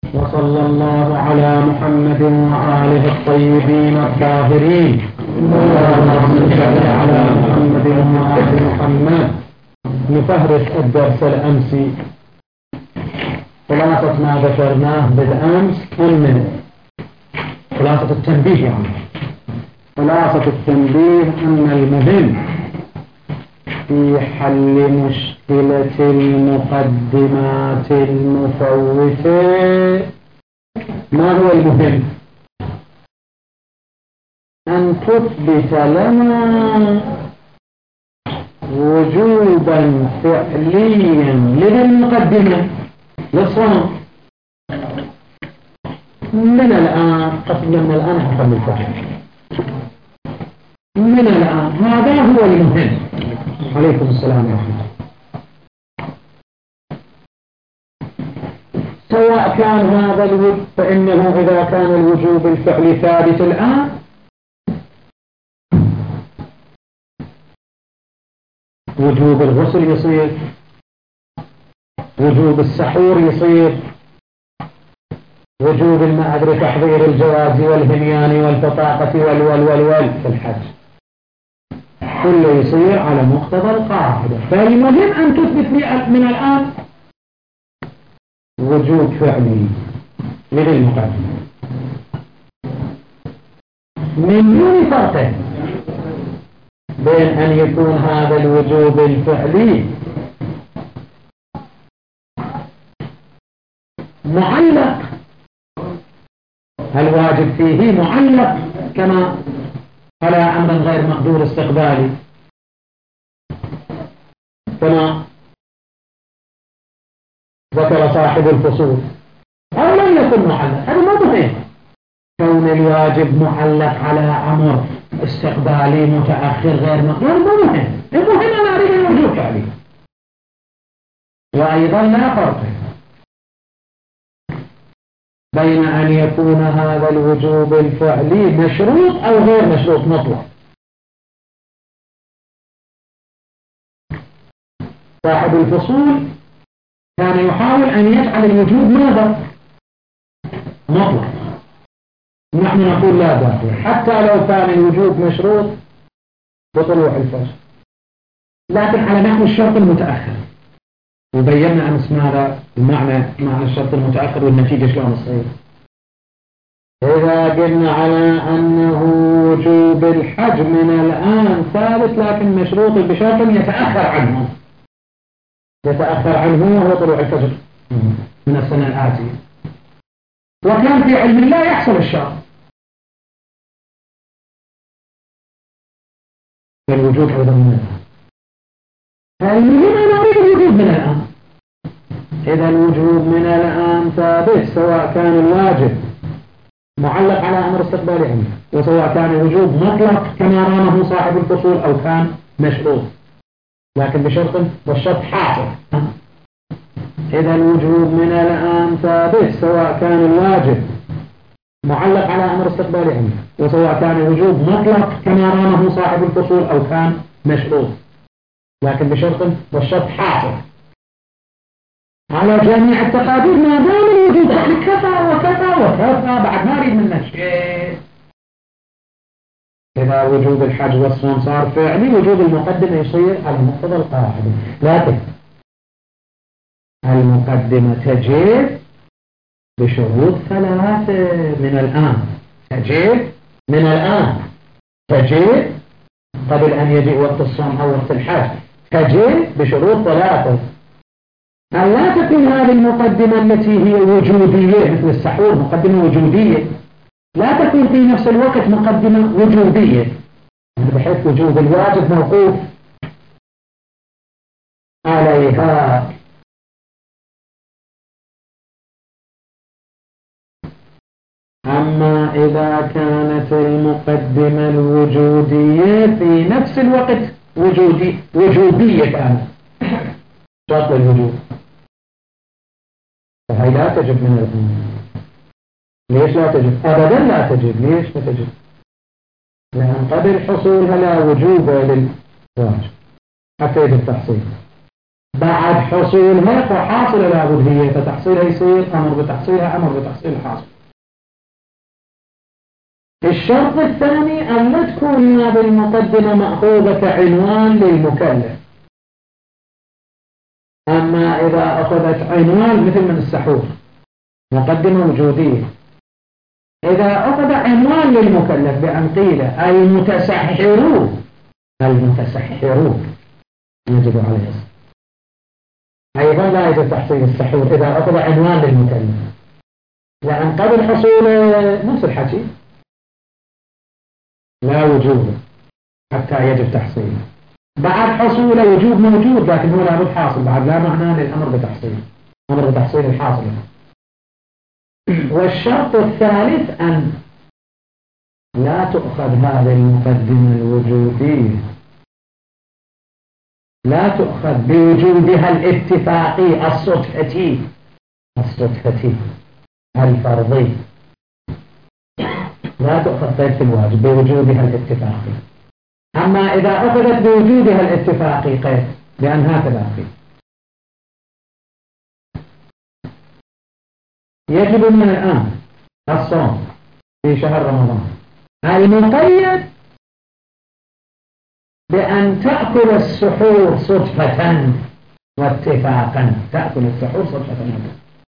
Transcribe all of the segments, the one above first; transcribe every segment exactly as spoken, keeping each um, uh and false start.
وصلى الله على محمد وآله الطيبين الطاهرين. اللهم صل على محمد وآل محمد. نفهرس الدرس الأمسي خلاصة ما ذكرناه بالأمس من خلاصة التنبيه، يعني خلاصة التنبيه أن المهم في حل مشكلة المقدمات المفوتة. ما هو المهم؟ أن تثبت لنا وجوبا فعليا للمقدمة للصوم من الآن، قصدنا من الآن حسب الفهم من الآن. هذا هو المهم. عليكم السلام ورحمة الله. سواء كان هذا الوجوب، فإنه إذا كان الوجوب الفعلي ثابت الآن وجوب الغسل يصير، وجوب السحور يصير، وجوب ما أدري تحضير الجواز والهميان والبطاقة والول والول في الحج، كله يصير على مقتضى القاعدة. فالمهم أن تثبت لي من الآن وجوب فعلي للمقدمة. من دون فرق بين أن يكون هذا الوجوب الفعلي معلق، الواجب فيه معلق كما على أمر غير مقدور استقبالي، كما ذكر صاحب الفصول، أو لم يكن معلق. هذا ما مهم. كون الواجب معلق على أمر استقبالي متأخر غير مقدور ما مهم. المهم أن أريد الوجوب فعلي. وأيضا لا فرق بين أن يكون هذا الوجوب الفعلي مشروط أو غير مشروط مطلق. صاحب الفصول كان يحاول أن يجعل الوجوب ماذا؟ مطلق. نحن نقول لا داخل، حتى لو كان الوجوب مشروط بطلوع الفجر، لكن على نحو الشرط المتأخر. وبينا أمس ماذا المعنى معنى الشرط المتأخر والنتيجة شلون تصير. إذا قلنا على أنه وجوب الحج من الآن ثابت لكن مشروط بشرط يتأخر عنه، يتأخر عنه وهو طلوع الفجر من السنة الآتية، وكان في علم الله يحصل الشرط، فالوجوب أيضا من الآن. فالمهم أنا أريد الوجوب من الآن. إذا الوجوب من الآن ثابت، سواء كان الواجب معلق على أمر استقبالي عنه، وسواء كان الوجوب مطلق كما رامه صاحب الفصول، أو كان مشروط لكن بشرط، والشرط حاصل. إذا الوجوب من الآن ثابت، سواء كان الواجب معلق على أمر استقبالي عنه، وسواء كان الوجوب مطلق كما رامه صاحب الفصول، أو كان مشروط لكن بشرط، والشرط حاصل على جميع التقادير. ما دام الوجود كفى وكفى وكفى، بعد ما أريد منك شيء. إذا وجود الحج والصوم صار فعلي، وجود المقدمة يصير على مقتضى القاعدة. لكن المقدمة تجب بشروط ثلاثة من الآن. تجب من الآن، تجب قبل أن يجي وقت الصوم أو وقت الحج، تجب بشروط ثلاثة. أن لا تكون هذه المقدمة التي هي وجودية مثل السحور مقدمة وجودية، لا تكون في نفس الوقت مقدمة وجودية، بحيث وجود الواجب موقوف عليها. أما إذا كانت المقدمة الوجودية في نفس الوقت وجودي وجودية كانت شرط الوجود، فهي لا تجب من الآن. ليش لا تجب؟ أبدا لا تجب. ليش لا تجب؟ لأن قبل حصولها لا وجوب للواجب حتى يجب التحصيل. بعد حصولها فحاصل لابد هي، فتحصيلها يصير أمر بتحصيلها، أمر بتحصيل الحاصل. الشرط الثاني أن لا تكون هذه المقدمة مأخوذة كعنوان للمكلف. أما إذا أخذت عنوان مثل من السحور مقدمة وجودية، إذا أخذ عنوان للمكلف بأن قيل المتسحرون، المتسحرون يجب عليه الصلاة، أيضا لا يجب تحصيل السحور إذا أخذ عنوان للمكلف، لأن قبل حصول نفس الحكي لا وجوب حتى يجب تحصيله، بعد حصول وجوب موجود لكن هو لابد حاصل بعد، لا معنى للأمر بتحصيل، أمر بتحصيل الحاصل. والشرط الثالث أن لا تؤخذ هذه المقدمة الوجودية، لا تؤخذ بوجودها الاتفاقي الصدفتي الصدفتي الفرضي، لا تؤخذ قيد في الواجب بوجودها الاتفاقي. أما إذا أخذت بوجودها الاتفاقي قيد لأن هكذا قيل يجب من الآن الصوم في شهر رمضان، المقيد بأن تأكل السحور صدفة واتفاقا، تأكل السحور صدفة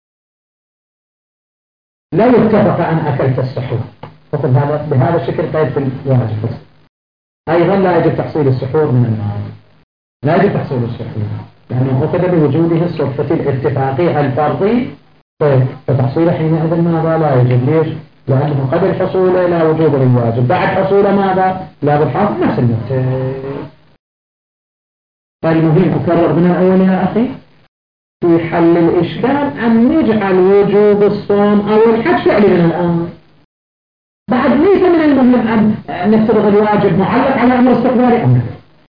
لو اتفق أن أكلت السحور فقل هذا بهذا الشكل قيد في الواجب. أيضا لا يجب تحصيل السحور من المال، لا يجب تحصيل السحور لأنه أخذ بوجوده الصدفة الاتفاقي الفرضي، فتحصيله حينئذ ماذا لا يجب. ليش؟ لأنه قبل حصوله لا وجود للواجب، بعد حصوله ماذا لا بالحاصل نفس المتفق. فالمهم أكرر من الأول يا أخي في حل الإشكال أن نجعل وجوب الصوم أو الحج فعلي من الآن، بعد ليس من المهم أن نفترض الواجب معلق على أمر استقبالي أمر،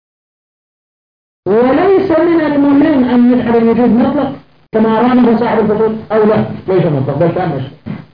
وليس من المهم أن نجعل الوجوب مطلق كما رامه صاحب الفصول أو لا ليس مطلق بل كان مشروع،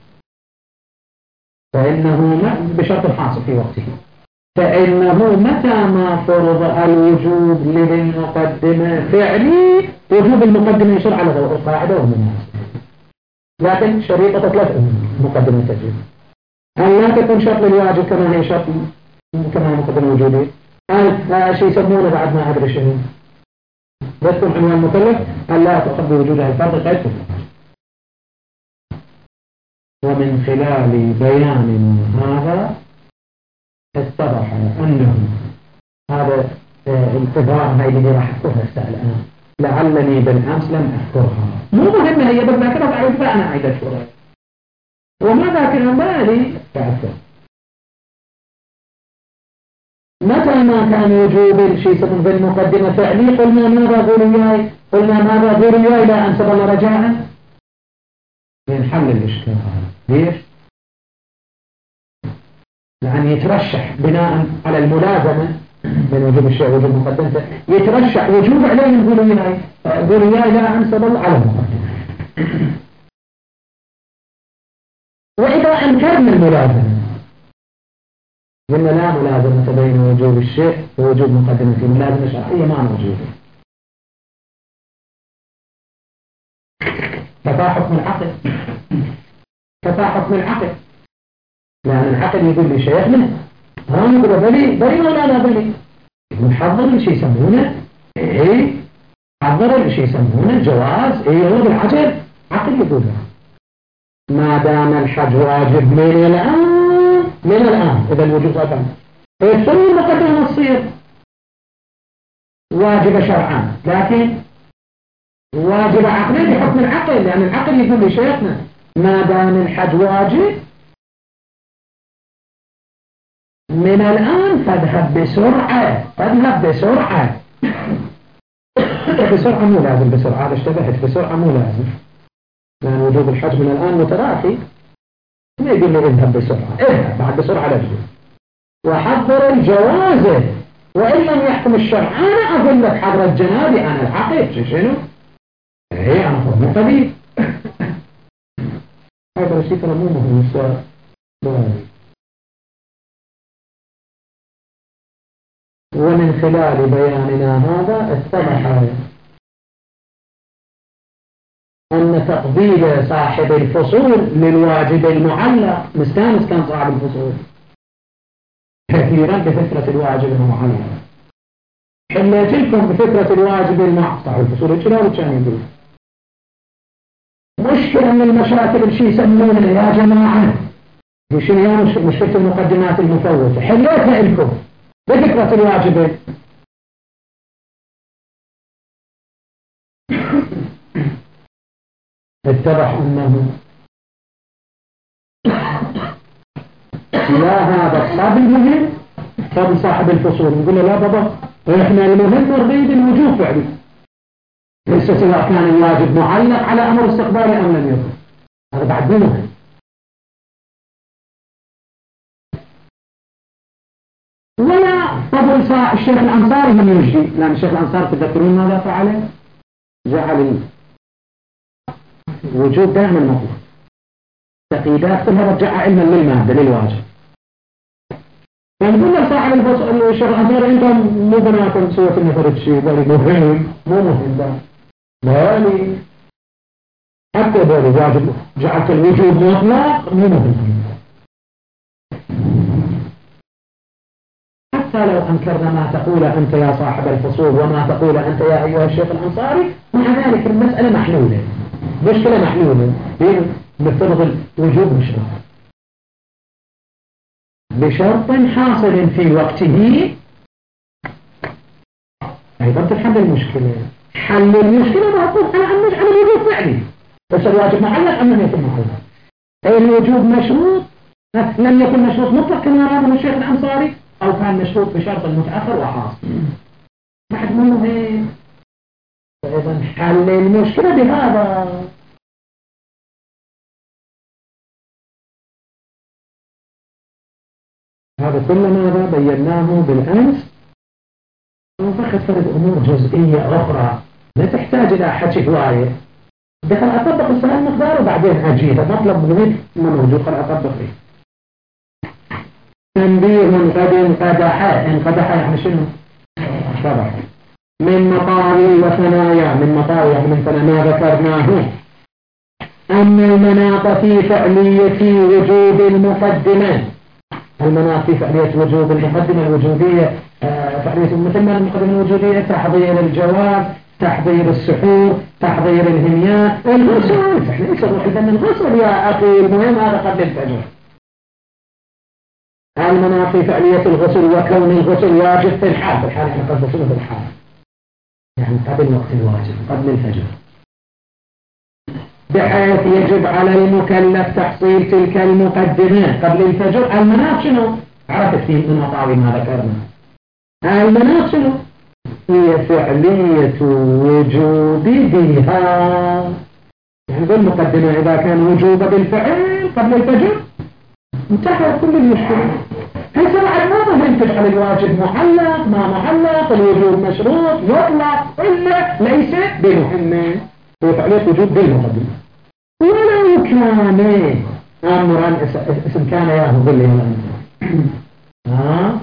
فإنه بشرط الحاصل في وقته، فإنه متى ما فرض الوجوب للمقدمة فعلي وجوب المقدمة يشرع على ضوء القاعدة والمناسبة، لكن شريطة ثلاث مقدمة تجريب أن لا تكون شرط للواجب كما هي شرط كما هي مقدمة وجودية، هذا شيء يسمونه بعد ما أدري شنو بسكم عنوان المكلف أن لا تؤخذ بوجودها الفرض قيد. ومن خلال بيان هذا اتضح أنه هذا الإبرام هاي اللي راح أذكرها السائل الآن لعلني بالأمس لم أذكرها، مو مهمة هي بس ذاكرة تعرف أنا عيدة شوري وما ذاكرها بالي تعرف. متى ما كان وجوب الشيء سبب بالمقدمة فعلي قلنا ماذا قولوا إياي قلنا ماذا قولوا إياي لا أنسب الله رجاء من حل الإشكال. ليش؟ لأن يترشح بناء على الملازمة من وجوب الشيء وجوب مقدمته يترشح وجوب عليه نقولوا إياي قولوا إياي لا أنسب الله على المقدمة. وإذا أنكرنا الملازمة قلنا لا ملازمة بين وجوب الشيء ووجوب مقدمته، ملازمة شرعية ما موجودة. كفى حكم العقل كفى حكم العقل لأن العقل يقول لي شيء منه ها نقول بلي بلي ولا لا بلي نحضر الشيء يسمونه ايه حضر الشيء يسمونه جواز ايه هو بالعجل عقل يقول ما دام الحج واجب من الآن من الآن إذا الوجوب واجب السنة المقدمة تصير واجب شرعا لكن واجب عقلي بحكم العقل، لأن العقل يقول لي شيخنا ما دام الحج واجب من الآن فاذهب بسرعة فاذهب بسرعة بسرعة مو لازم بسرعة اشتبهت بسرعة مو لازم لأن وجوب الحج من الآن متراخي ما يقول لي اذهب بسرعة اذهب بعد بسرعة لجل وحضر الجواز وإن لم يحكم الشرع أنا أقول لك حضر الجنابي أنا العقل شنو ايه أنا فرمو قبيل هذا الشيء ترى مو مهم ومن خلال بياننا هذا اتضح أن تقبيل صاحب الفصول للواجب المعلق مستانس كان صاحب الفصول كثيرا بفكرة الواجب المعلق. حليت لكم بفكرة الواجب المعلق صاحب الفصول الجلال كان يقول مشكلة من المشاكل اللي يسمونها يا جماعة شنو هي مشكلة المقدمات المفوتة. حليتها لكم بفكرة الواجب اتضح أنه لا هذا الصعب المهم فضل صاحب الفصول. نقول له لا بابا احنا المهم نريد الوجوب فعلي ليس سواء كان الواجب معلق على أمر استقبالي أم لم يكن. هذا بعد مهم. ولا فضل صاحب الشيخ الأنصاري من يجدي لأن الشيخ الأنصاري تذكرون ماذا فعله؟ جعل الوجوب دائما مطلق تقييدات كلها رجع علما للمادة للواجب. فنقول لك صاحب الشيخ الأنصاري انتم مو بناكم سوى النفرد شيء بالي مهم مو مهم ده بالي حتى بالي واجب جعلت الوجوب مطلق مو مهم. حتى لو أنكرنا ما تقول أنت يا صاحب الفصول وما تقول أنت يا أيها الشيخ الأنصاري مع ذلك المسألة محلولة مشكلة محلولة نفترض الوجوب مشروط بشرط حاصل في وقته أيضا تحل المشكلة. حل المشكلة معطوف على أن نجعل الوجوب فعلي بس الواجب معلق أم لم يكن معلق. أي الوجوب مشروط لم يكن مشروط مطلق كما رأى الشيخ الأنصاري أو كان مشروط بشرط متأخر وحاصل بعد منه هيك. فإذا حل المشكلة بهذا. هذا كل ماذا بيناه بالأمس وفقط فرد أمور جزئية أخرى لا تحتاج إلى حكي هواية. دخل أطبق السؤال مقدار وبعدين أجيب مطلب مهم ما موجود خل أطبق فيه. تنبيه قد انقدح انقدح يعني شنو؟ شرح من مطاوي وثنايا من مطاوي يعني من ثنايا ما ذكرناه أن المناط في فعلية وجوب المقدمات المناط في فعلية وجوب المقدمة الوجوبية فعلية مثل ما المقدمة الوجوبية تحضير الجواب تحضير السحور تحضير الهميات الغسل. احنا ليس نروح لأن الغسل يا أخي المهم هذا قبل الفجر. المناط في فعلية الغسل وكون الغسل واجب في الحال في الحال احنا قد غسل في الحال يعني قبل وقت الواجب قبل الفجر بحيث يجب على المكلف تحصيل تلك المقدمات قبل الفجر. المناط شنو؟ عرفت في من مطاوي ما ذكرنا. المناط شنو؟ هي فعلية وجوب بها يعني بالمقدمة إذا كان وجوب بالفعل قبل الفجر انتهى كل المشكلة. هل سمع الماضي هل تجعل الواجب معلق ما معلق الوجوب مشروط يطلق إلا ليس بمهمة هو فعلية وجوب بالمقدمة. ولو كان أمرا اسم كان ياهو ظل يا ها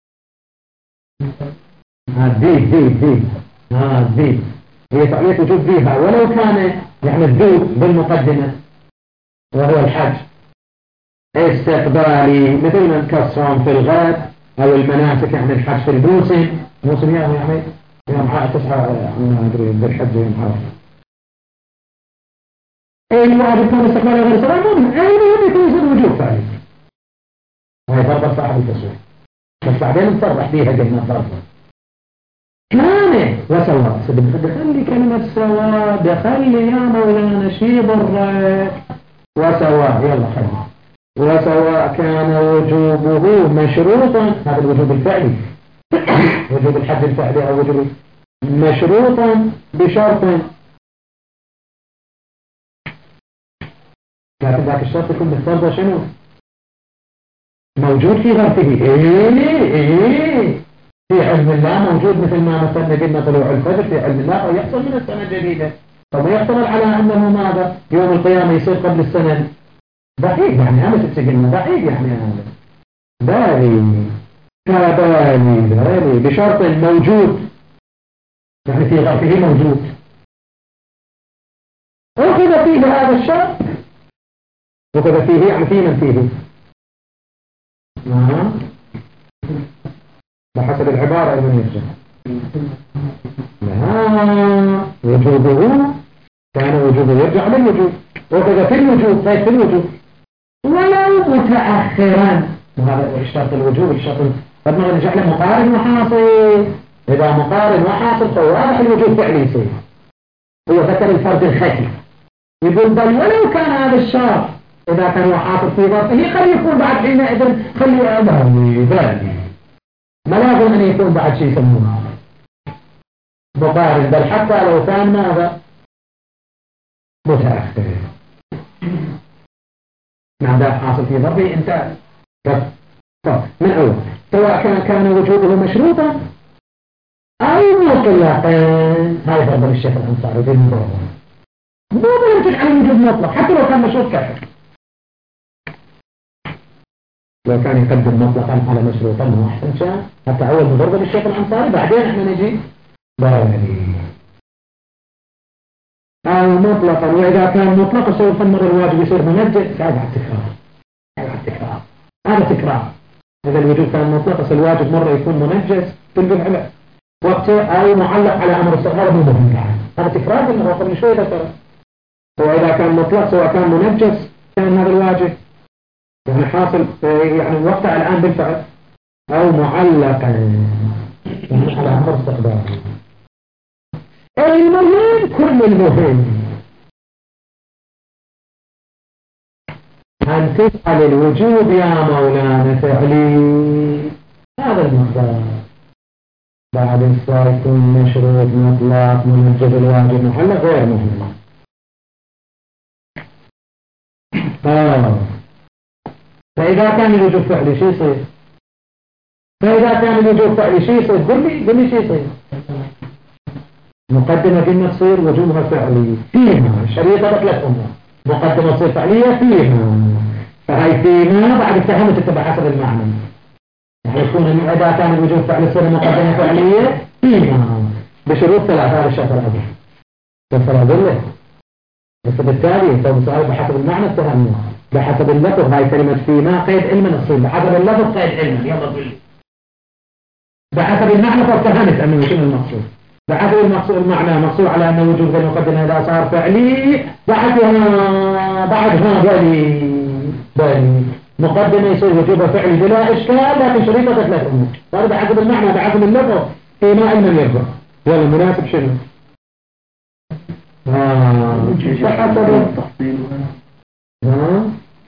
الذيب ذيب ذيب ها الذيب هي فعلية وجوب بها ولو كان يعني الذيب بالمقدمة وهو الحج استقبالي مثل ما نكسرهم في الغد أو المناسك يعني الحج في الموسم موسم يعني يعني يوم تسعة ما أدري بالحج يوم عرفة أي الواجب يكون استقبالي غير صلاة مهم أي مهم يكون يصير وجوب فعلي وهي فرض صاحب التصوير بس بعدين نصرح بيها قلنا فرض كان وسوا دخل لي كلمة سوا دخل لي يا مولانا شي برك وسوا يلا خلنا وسواء كان وجوبه مشروطا هذا الوجوب الفعلي وجوب الحد الفعلي أو وجوب مشروطا بشرط لكن ذاك الشرط يكون بالفرض شنو موجود في غرفه ايه ايه في علم الله موجود مثل ما مثلنا قلنا طلوع الفجر في علم الله ويحصل من السنة الجديدة طب يحصل على أنه ماذا يوم القيامة يصير قبل السنة بعيد يعني أنا تتسجلنا بعيد يعني هذا بالي كبالي بالي بشرط موجود يعني في غرفه موجود أخذ فيه هذا الشرط، أخذ فيه يعني في من فيه آه. بحسب العبارة ابن يرجع لا وجوبه كان وجوبه يرجع للوجوب، أخذ في الوجوب طيب في الوجوب ولو متأخرا، وهذا اشترط الوجوب الشرط قد ما نرجع له مقارن وحاصل، إذا مقارن وحاصل فواضح الوجوب فعلي يصير. هو ذكر الفرد الخفي يقول بل ولو كان هذا الشرط إذا كان وحاصل في ظرفه قد يكون بعد حينئذ خلي أبهي بالي ما لازم أن يكون بعد شيء يسمونه مقارن، بل حتى لو كان ماذا متأخر نعم ده حاصل في ظرفه انتهى. طب من أول سواء كان كان وجوده مشروطا أو مطلقا، هاي فرض الشيخ الأنصاري في الموضوع مو بلن تجعل وجود مطلق حتى لو كان مشروط كافر، لو كان يقدم مطلقا على مشروطا ما أحسن شيء حتى أول مضربة للشيخ الأنصاري بعدين احنا نجي بالي أو مطلقا، وإذا كان مطلق سوف نمر الواجب يصير منجز، هذا التكرار هذا التكرار هذا تكرار. إذا الوجوب كان مطلق الواجب مرة يكون منجز تلقى على وقته أو معلق على أمر الصغار بالمهم يعني. هذا تكرار لأنه قبل شوي ذكر. وإذا كان مطلق سواء كان منجز كان هذا الواجب يعني حاصل يعني وقته الآن بالفعل أو معلق يعني على أمر استقبال. المهم كل المهم أن تفعل الوجوب يا مولانا فعلي، هذا المقدار بعد الصلاة يكون مشروط مطلق منجز الواجب محل غير مهم. آه. فإذا كان الوجوب فعلي شو يصير؟ فإذا كان الوجوب فعلي شو يصير؟ قل لي قل لي شو يصير؟ مقدمة قلنا تصير وجوبها فعلي فيها الشريطة ثلاث أمور، مقدمة تصير فعلية فيها، فهي فيما بعد اتهمت تتبع حسب المعنى يعني يكون إذا كان الوجوب فعلي تصير مقدمة فعلية فيما بشروط ثلاثة. هذا الشرط الأول بس أنا أقول لك بس بالتالي سوف سؤال بحسب المعنى اتهمنا بحسب اللفظ. هاي كلمة فيما قيد علما تصير بحسب اللفظ قيد علما، يلا قل لي بحسب المعنى فاتهمت أنه شنو المقصود، بحسب المقصود المعنى مقصود على أن وجود المقدمة إذا صار فعلي بعدها بعدها بالي بالي مقدمة يصير وجوبها فعلي بلا إشكال، لكن شريطة ثلاث أمور. هذا بحسب المعنى بحسب اللفظ فيما علما يرجع. يلا المناسب شنو؟ آه بحسب التفصيل ها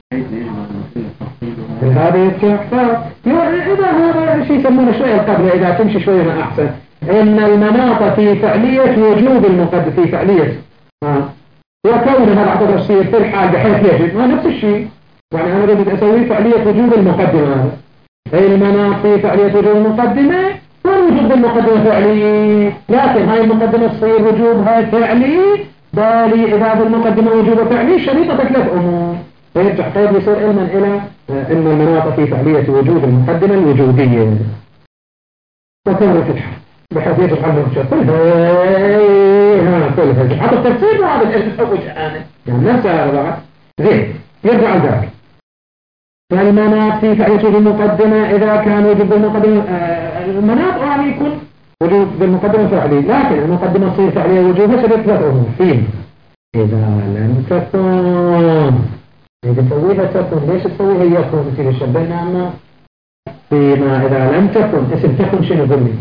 هذا يتحفظ إذا هذا شيء يسمونه شوية القبل إذا تمشي شوية ما أحسن. إن المناط في فعلية وجوب المقدم في فعلية ها وكونها بعد تفصيل في الحال بحيث يجب ما نفس الشيء يعني أنا أريد أسوي فعلية وجوب المقدمة. هذا المناط في فعلية وجوب المقدمة والوجوب المقدمة فعلي، لكن هاي المقدمة تصير وجوبها فعلي بالي إذا بالمقدمة وجوب فعلي شريطة ثلاث أمور. فيرجع قيد يصير علما إلى أن المناط في فعلية وجوب المقدمة الوجودية وكون فتحة بحيث يجب عنه الشيء كلها كلها حتى التفسير وهذا الإرث أول شأنه يعني نفسها بعد زين يرجع ذلك. فالمناط في فعلية وجوب المقدمة إذا كان وجوب بالمقدمة آه المناط يعني يكون وجوب بالمقدمة فعلي، لكن المقدمة تصير فعلية وجوبها شبه ثلاث أمور فيه. إذا لم تكن إذا تسويها تكن ليش تسويها يكون في الشبهنا عما فيما إذا لم تكن اسم تكن شنو ذلك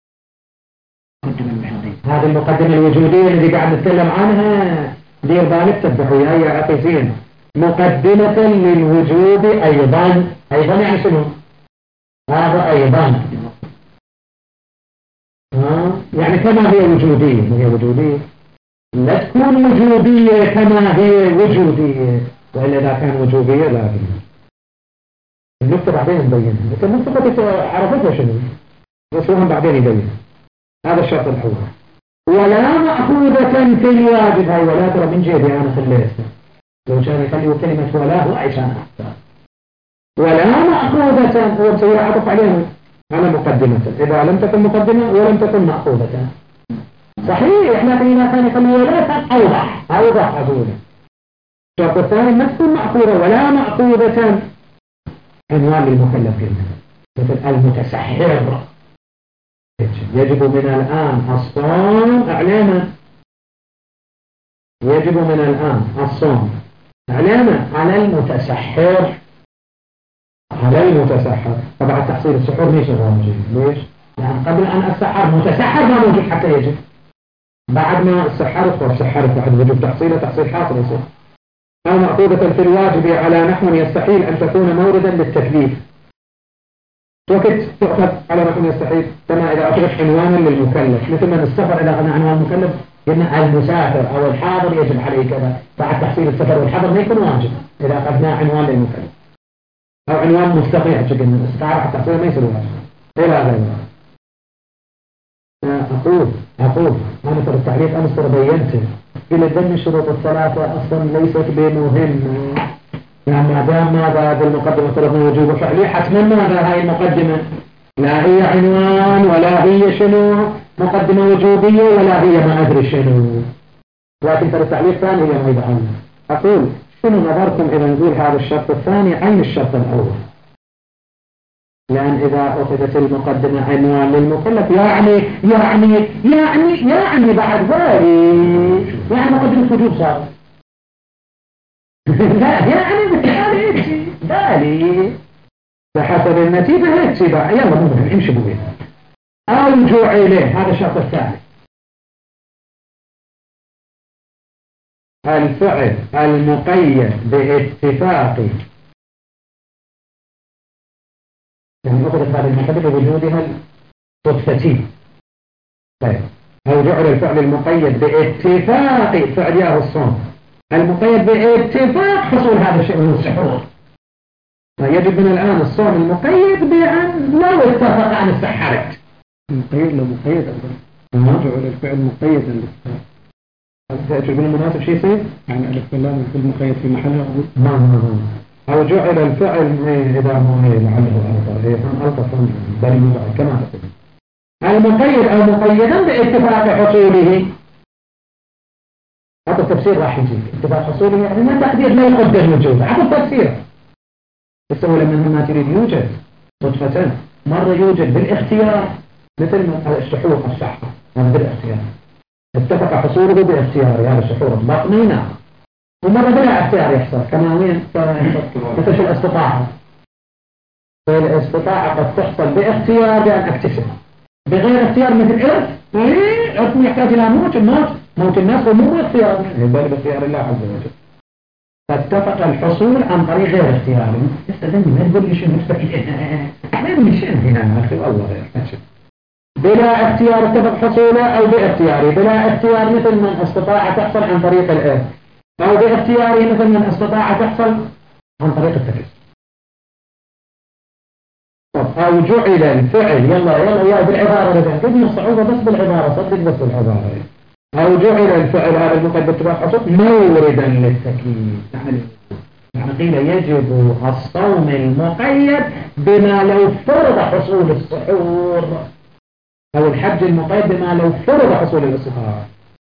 هذه المقدمة الوجودية التي قاعد نتكلم عنها دير بالك تتبعوا يا عقيزين مقدمة للوجود أيضا أيضا يعني شنو هذا أيضا ها يعني كما هي وجودية هي وجودية لا تكون وجودية كما هي وجودية، وإلا إذا كان وجوبية لكن النقطة بعدين نبينها لكن النقطة عرفتها شنو بس وهم بعدين يبين. هذا الشرط الأول. ولا مأخوذة في الواجب هاي ولا ترى من جيبي أنا خليتها لو كان يخليه كلمة ولا هو عشان أحسن ولا مأخوذة هو مسوي عطف عليها على مقدمة إذا لم تكن مقدمة ولم تكن مأخوذة صحيح، لكن إذا كان يخلي ولا أوضح أوضح أقوله. الشرط الثاني ما تكون مأخوذة ولا مأخوذة عنوان للمكلف منه، مثل المتسحر. يجب من الآن الصوم إعلاما، يجب من الآن الصوم إعلاما على المتسحر، على المتسحر. طبعا تحصيل السحور ليش واجب؟ ليش؟ يعني قبل أن أسحر متسحر ما موجود حتى يجب، بعد ما سحرت وسحرت بعد وجب تحصيله تحصيل حاصل يصير. أو مأخوذة في الواجب على نحو يستحيل أن تكون موردا للتكليف، وقت تؤخذ على نحو يستحيل كما إذا أخذت عنوانا للمكلف، مثل من السفر إذا أخذنا عنوان المكلف قلنا المسافر أو الحاضر يجب عليه كذا، بعد تحصيل السفر والحضر ما يكون واجب إذا أخذنا عنوان للمكلف. أو عنوان مستطيع قلنا الاستطاعة حتى تحصيله ما يصير واجب إلى غيره. أقول أقول أنا في التعليق أمس بينته إلى ذم شروط الثلاثة أصلا ليست بمهمة، يعني ما دام ماذا هذه المقدمة طلبنا وجوب فعلي حتما ماذا هاي المقدمة لا هي عنوان ولا هي شنو مقدمة وجوبية ولا هي ما أدري شنو، لكن في التعليق ثاني هي ما يدعون. أقول شنو نظركم إذا نقول هذا الشرط الثاني عين الشرط الأول؟ لأن إذا أخذت المقدمة عنوان للمكلف يعني يعني يعني يعني بعد ذلك يعني مقدمة وجوب صار لا يعني بالتالي ذلك بحسب النتيجة هيك سباع يلا مو مهم امشي بوين أرجع إليه. هذا الشرط الثاني الفعل المقيد باتفاق، يعني أخذت هذه المقدمة بوجودها صدفتين. طيب أو جعل الفعل المقيد باتفاق فعل ياه الصوم المقيد باتفاق حصول هذا الشيء من السحور، يجب من الآن الصوم المقيد بأن لو اتفق عن السحرت مقيد لو مقيد أيضا جعل الفعل مقيدا تجب المناسب شيء يصير يعني ألف كلام الفعل مقيد في محلها ما ما أو جعل الفعل إذا ما هي لعله ألطف هي هم ألطف بل كما تقول المقيد أو مقيدا باتفاق حصوله. هذا التفسير راح يجيك اتفاق حصوله يعني ما تقدير لا يقدر وجوده، هذا التفسير السهولة من ما تريد يوجد صدفة، مرة يوجد بالاختيار مثل ما السحور الصحة هذا بالاختيار اتفق حصوله باختيار هذا السحور البطني نعم، ومرة بلا اختيار يحصل كما وين مثل شو الاستطاعة، فالاستطاعة قد تحصل باختيار بأن اكتسب بغير اختيار مثل إرث إيه إرث يحتاج إلى موت الموت موت الناس ومو باختيار بل باختيار الله عز وجل، فاتفق الحصول عن طريق غير اختياري. استاذني ما تقول لي شنو ما تقول شنو هنا أخي والله غير بلا اختيار اتفق حصوله أو باختياري، بلا اختيار مثل من استطاع تحصل عن طريق الإرث، أو باختياري مثل من استطاع تحصل عن طريق التكليف. أو جعل الفعل يلا يلا يا بالعبارة رجع قد الصعوبة بس بالعبارة صدق بس بالعبارة. أو جعل الفعل هذا المقدم اتفاق حصول موردا للتكليف، يعني قيل يجب الصوم المقيد بما لو فرض حصول السحور، أو الحج المقيد بما لو فرض حصول الاستطاعة.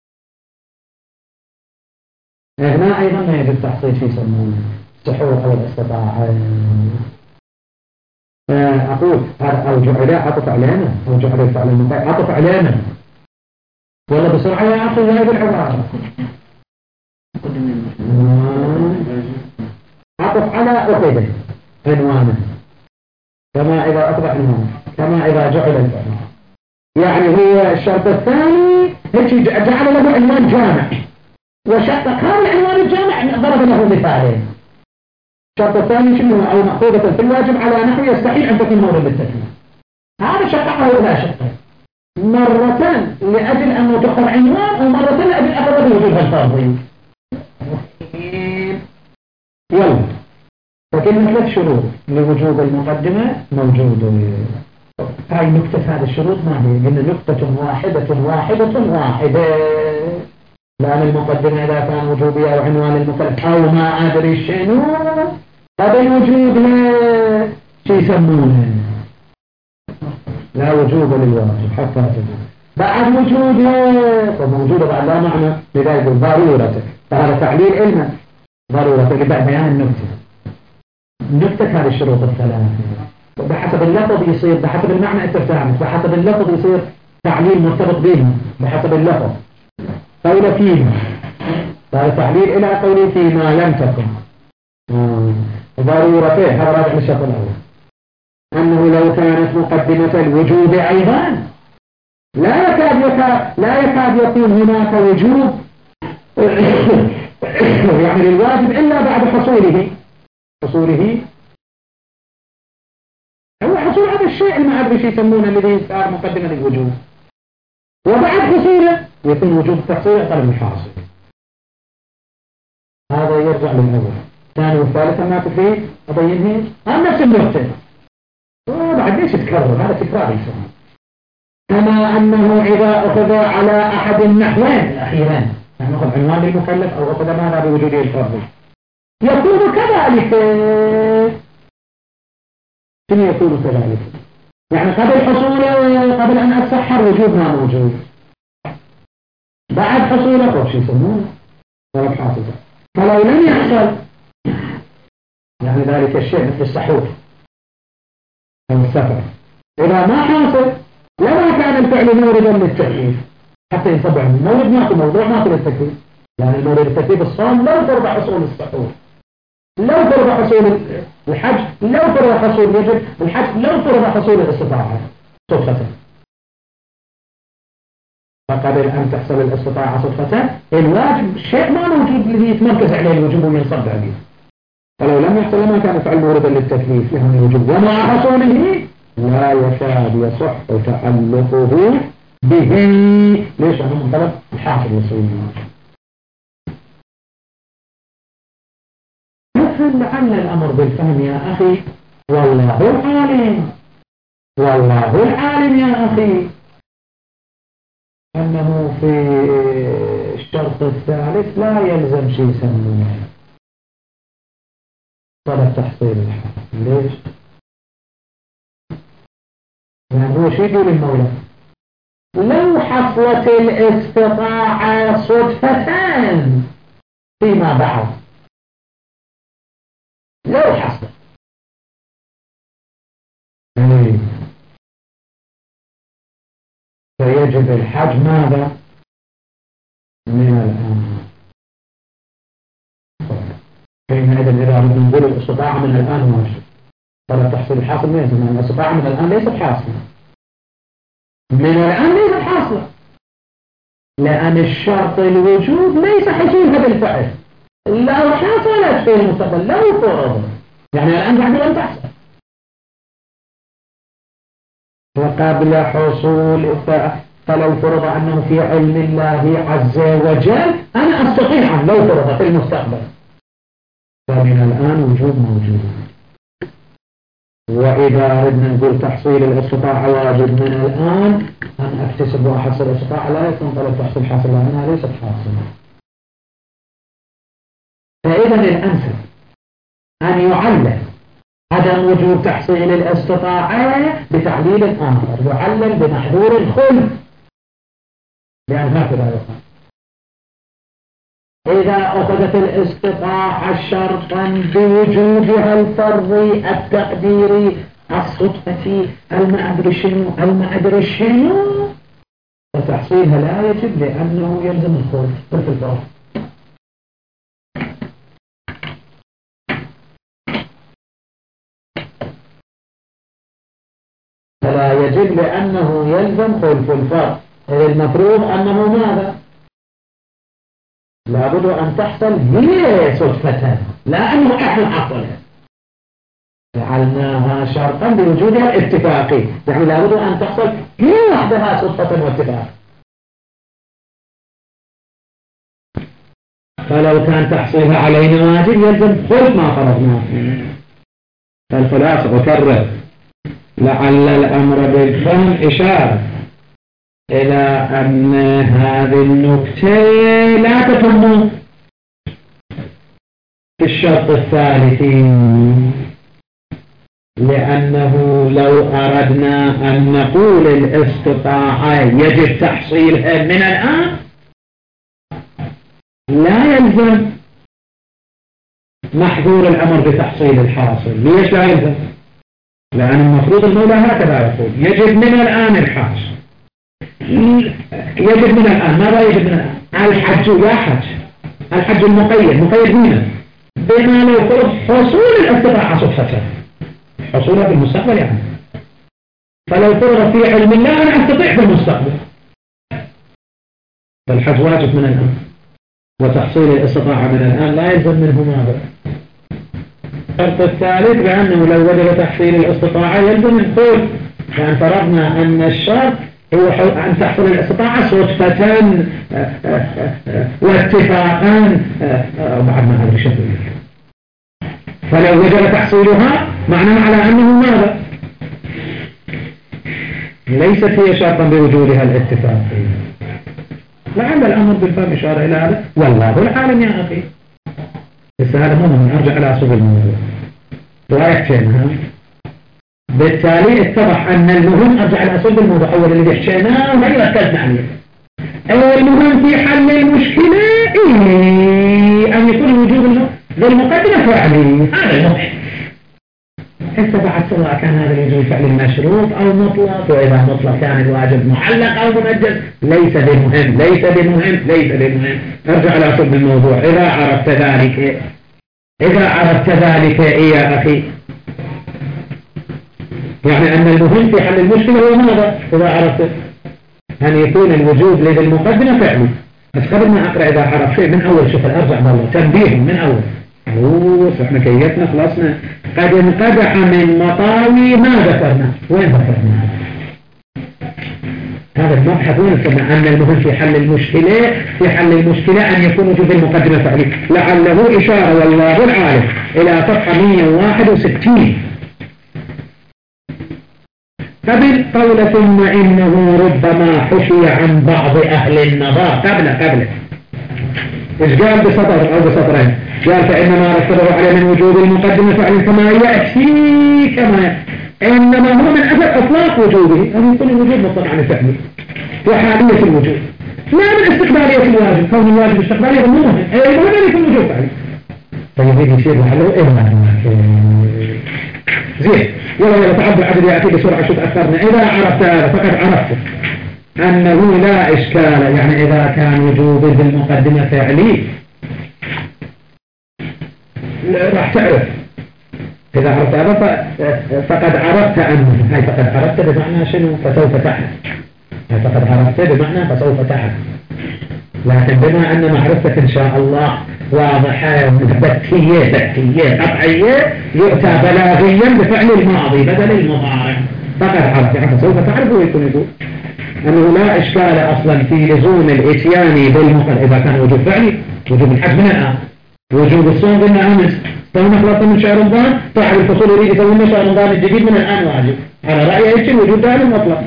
هنا أيضا ما يجب تحصيل في يسمونه السحور أو الاستطاعة. أقول أو جعل عطف علامة أو جعل الفعل المقيد عطف علامة ولا بسرعة يا أخي هذه العبارة عطف على أخذه عنوانا كما إذا أطبع عنوانا كما إذا جعل الفعل، يعني هو الشرط الثاني جعل له عنوان جامع وشرط كان العنوان الجامع ضرب له مثالين. الشرط الثاني شنو أو مأخوذة في الواجب على نحو يستحيل أن تكون مورد للتكليف، هذا شققه ولا شقه مرة لأجل أن تدخل عنوان ومرة لأجل أخذ بوجودها الفرضي. يلا فكلمة ثلاث شروط لوجوب المقدمة موجودة. هاي نكتة هذا الشروط ما هي قلنا نكتة واحدة واحدة واحدة، لأن المقدمة إذا كان وجوبية أو عنوان المكلف أو ما أدري شنو هذا الوجوب لا شي يسمونه لا وجوب للواجب حتى تجوب. بعد وجودها فموجودة بعد لا معنى لذلك ضرورة، فهذا تعليل علما ضرورة لبعد بيان النكتة. النكتة هذه الشروط الثلاثة بحسب اللفظ يصير، بحسب المعنى أنت فاهمت، بحسب اللفظ يصير تعليل مرتبط به بحسب اللفظ. قول فيما هذا تعليل إلى قول فيما لم تكن ضرورته. هذا راجع للشرط الأول أنه لو كانت مقدمة الوجود أيضا لا يكاد يكاد لا يكاد يكون هناك وجود يعني للواجب إلا بعد حصوله حصوله هو حصول هذا الشيء اللي ما أدري شيء يسمونه الذي صار مقدمة للوجود، وبعد حصوله يكون وجود التحصيل أقل من الحاصل. هذا يرجع للأول. ثاني وثالثا ما تفيد أبينه هم نفس النقطة وبعد ليش تكرر، هذا تكرار يسمى. كما أنه إذا أخذ على أحد النحوين الأخيرين نحن نأخذ عنوان للمكلف أو أخذ ماذا بوجوده الفرضي يكون كذلك. شنو يكون كذلك؟ يعني قبل حصوله قبل أن أتسحر وجود ما موجود، بعد حصوله خوف شو يسمونه طلب حاصل. فلو لم يحصل يعني ذلك الشيء مثل السحور أو السفر إذا ما حاصل لما كان الفعل موردا للتكليف حتى ينطبع من مورد ماكو موضوع ماكو للتكليف، يعني المورد التكليف الصوم لو فرض حصول السحور، لو فرض حصول الحج، لو فرض حصول يجب الحج، لو فرض حصول الاستطاعة صدفة. فقبل أن تحصل الاستطاعة صدفة الواجب شيء ما موجود الذي يتمركز عليه الوجوب وينصب عليه. فلو لم يحصل لما كان فعل موردا للتكليف يعني الوجوب ومع حصوله لا يكاد يصح تعلقه به. ليش؟ أنه من طلب الحاصل والصوم. لعل الأمر بالفهم يا أخي، والله العالم والله العالم يا أخي أنه في الشرط الثالث لا يلزم شيء يسمونه طلب تحصيل الحاصل. ليش؟ يعني هو شيء يقول المولى لو حصلت الاستطاعة صدفة فيما بعد، لو حصل فيجب الحج ماذا من الآن. حينئذ إذا بدنا نقول الاستطاعة من الآن واجب طلب تحصيل الحاصل ما يلزم، لأن الاستطاعة من الآن ليست حاصلة، من الآن ليست حاصلة، لأن الشرط الوجود ليس حصولها بالفعل. لو حصلت في المستقبل لو فرض يعني الآن بعد أن تحصل وقبل حصول فلو فرض أنه في علم الله عز وجل أنا أستطيع لو فرض في المستقبل فمن الآن وجود موجود. وإذا أردنا نقول تحصيل الاستطاعة واجب من الآن أن أكتسب وأحصل الاستطاعة لا يكون طلب تحصيل حاصل لأنها ليست حاصلة. فإذا الأنسب أن يعلل عدم وجود تحصيل الاستطاعة بتعليل آخر يعلل بمحذور الخلف، لأن هكذا يقال إذا أخذت الاستطاعة شرطا بوجودها الفرضي التقديري الصدفة ما أدري شنو ما أدري شنو فتحصيلها لا يجب لأنه يلزم الخلف في الفرض. فلا يجب لأنه يلزم خلف الفرض. المفروض أنه ماذا؟ لابد أن تحصل هي صدفة لا أنه إحنا حصلها، جعلناها شرطا بوجودها اتفاقي يعني لابد أن تحصل هي وحدها صدفة واتفاق. فلو كان تحصيلها علينا واجب يلزم خلف ما فرضناه. فالخلاصة أكرر لعل الأمر بالفهم إشارة إلى أن هذه النكتة لا تتم في الشرط الثالث لأنه لو أردنا أن نقول الاستطاعة يجب تحصيلها من الآن لا يلزم محظور الأمر بتحصيل الحاصل. ليش لا يلزم؟ لأن المفروض المولى هكذا يقول يجب من الآن الحاصل. يجب من الآن. ماذا يجب من الآن؟ الحج يا حج، الحج المقيد مقيد هنا بما لو فرض حصول الاستطاعة صدفة، حصولها في المستقبل يعني. فلو فرض في علم الله أنا أستطيع في المستقبل، فالحج واجب من الآن، وتحصيل الاستطاعة من الآن لا يلزم منه ماذا؟ الشرط الثالث بأنه لو وجب تحصيل الاستطاعة يلزم نقول لأن فرضنا أن الشرط هو أن تحصل الاستطاعة صدفة واتفاقا وبعد ما هذا الشرط. فلو وجب تحصيلها معناه على أنه ماذا؟ ليست هي شرطا بوجودها الاتفاق. لعل الأمر بالفهم إشارة إلى هذا والله العالم يا أخي. بس هذا مهم أرجع إلى أصول الموضوع ويحكينا. بالتالي اتضح أن المهم أرجع إلى أصول الموضوع أول اللي بيحكيناه وهي ركزنا عليه. المهم في حل المشكلة إيه؟ أن يكون وجود للمقدمة فعلي. هذا المهم. اتبعت سواء كان هذا الوجود فعل مشروط أو مطلق، وإذا مطلق كان الواجب معلق أو منجز. ليس بمهم ليس بمهم ليس بمهم. ارجع إلى أصل الموضوع. إذا عرفت ذلك إذا عرفت ذلك إيه يا أخي؟ يعني أن المهم في حل المشكلة هو ماذا؟ إذا عرفت أن يكون الوجود لدى المقدمة فعلي. بس قبل ما أقرأ إذا عرفت شيء من أول شوف الأرجع بالله تنبيه من أول. أوه احنا كيتنا خلصنا. قد انقدح من مطاوي ما ذكرنا. وين ذكرنا؟ هذا المبحث وين ذكرنا؟ أن المهم في حل المشكلة في حل المشكلة أن يكون وجود المقدمة فعلي. لعله إشارة والله العالم إلى صفحة مئة وواحد وستين. قبل قول ثم إنه ربما حشي عن بعض أهل النظر. قبل قبل إيش قال بسطر أو بسطرين؟ قال فإنما رتبه عليه من وجود المقدمة فعل كما يأتي كما إنما هو من أثر إطلاق وجوده أن يكون الوجود مطلق عن الفعل وحالية الوجود لا من استقبالية الواجب. كون الواجب استقبالية مو مهم أي مهم أن يكون وجود فعلي. طيب يصير محله إيه زين. يلا يلا تعبد عدد يأتي بسرعة شو تأثرنا. إذا عرفت هذا فقد عرفت أنه لا إشكال يعني إذا كان وجود بالمقدمة فعلي راح تعرف. إذا عرفت هذا فقد عرفت أنه هاي فقد عرفت بمعنى شنو فسوف تعرف. هاي فقد عرفت بمعنى فسوف تعرف. لكن بما أن معرفتك إن شاء الله واضحة بكتية بكتية قطعية يؤتى بلاغيا بفعل الماضي بدل المضارع. فقد عرفت يعني فسوف تعرف ويكون يقول أنه لا إشكال أصلا في لزوم الإتيان بالمقدمة إذا كان وجود فعلي. وجود الحج من الآن، وجود الصوم قلنا أمس، صوم خلصنا من شهر رمضان صاحب الفصول يريد يسوي لنا شهر رمضان الجديد من الآن واجب. على رأي ايش الوجود ده مطلق.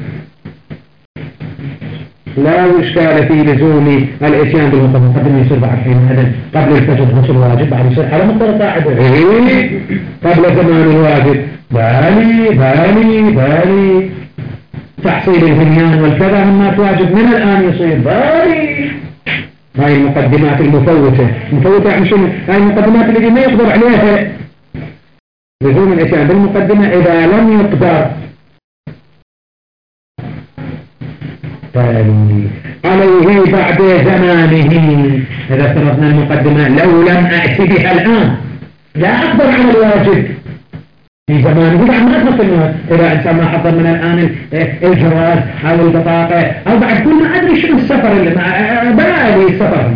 لا إشكال في لزوم الإتيان بالمقدمة يصير بعد حين هذا قبل الفجر غسل واجب بعد يصير على مقدار صاحبه إيه قبل زمان الواجب بالي بالي بالي تحصيل الهنيان والكذا مما تواجب من الآن يصير بالي. هاي المقدمات المفوتة مفوتة يعني شنو؟ هاي المقدمات التي ما يقدر عليها لزوم الإتيان بالمقدمة إذا لم يقدر بالي عليه بعد زمانه. إذا فرضنا المقدمة لو لم أأتي بها الآن لا أقدر على الواجب في زمانه بعد ما أدرك الناس. إذا إنسان ما حضر من الآن الجواز أو البطاقة أو بعد كل ما أدري شنو السفر اللي بالي السفر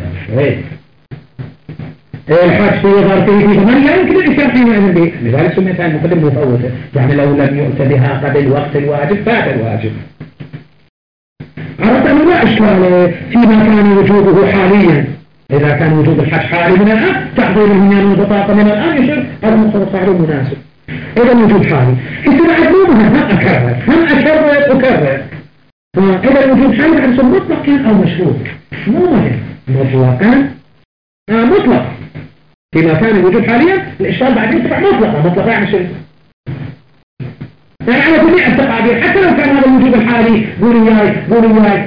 الحج في ظرفه في زمان لا يمكن أن يكون فيه من به. لذلك سميتها المقدمة مفوتة يعني لو لم يؤت بها قبل وقت الواجب فات الواجب. عرفت أنه لا إشكال فيما كان وجوده حاليا. إذا كان وجود الحج حالي من الآن تحضير الهنيان والبطاقة من الآن يصير هذا مختصر مناسب. إذا الوجود حالي يصير عدومها هم أكرر هم أكرر أكرر. إذا الوجود حالي بعد يصير مطلق كان أو مشروط مو مهم مطلقا آه مطلق. فيما كان الوجود حاليا الإشكال بعد يصبح مطلقا مطلقا يعني شيء يعني على جميع التقابير حتى لو كان هذا الوجود الحالي قولي وياي قولي وياي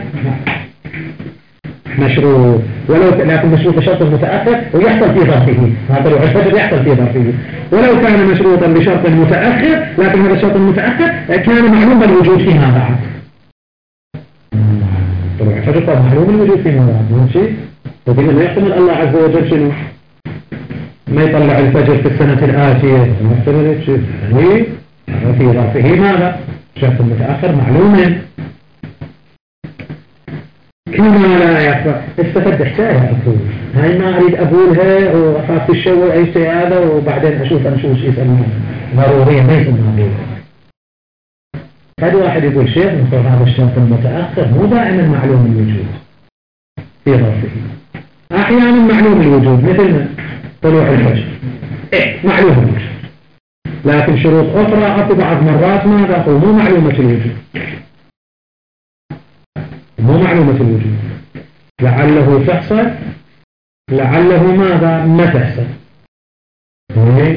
مشروط، ولو لكن مشروط بشرط متأخر ويحصل في ظرفه، هذا طلوع الفجر يحصل في ظرفه، ولو كان مشروطا بشرط متأخر لكن هذا الشرط المتأخر كان معلوم الوجود فيما بعد. طلوع الفجر طبعا معلوم الوجود فيما بعد ماشي، وقلنا ما يحتمل الله عز وجل شنو ما يطلع الفجر في السنة الآتية، ما يحتمل شيء يعني في ظرفه ماذا شرط متأخر معلوما كما لا يخفى. استفد حكاية أقول هاي ما أريد أقولها وأخاف الشوي أي شيء هذا وبعدين أشوف أنشوش يسألون ضرورية ما يسمى هذا واحد يقول شيء من هذا الشرط المتأخر مو دائما معلوم الوجود في ظرفه، أحيانا معلوم الوجود مثل طلوع الفجر إيه معلوم الوجود، لكن شروط أخرى أو بعض مرات ماذا هو مو معلومة الوجود، مو معلومة الوجود، لعله تحصل لعله ماذا ما تحصل. ايه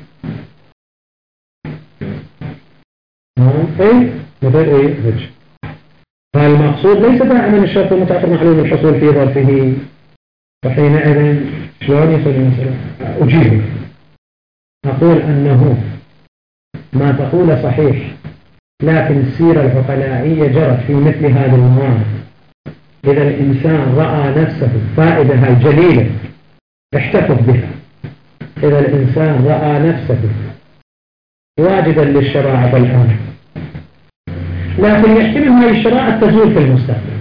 ايه مثل ايه وجه. فالمقصود ليس دائما الشرط المتأخر معلوم الحصول في ظرفه، فحينئذ شلون يصل المسألة؟ أجيب أقول أنه ما تقول صحيح، لكن السيرة العقلائية جرت في مثل هذه المواقف. إذا الإنسان رأى نفسه فائدة هاي جليلة احتفظ بها، إذا الإنسان رأى نفسه واجدا للشراعة الآن، لكن يحتمل هذه الشراعة تزول في المستقبل،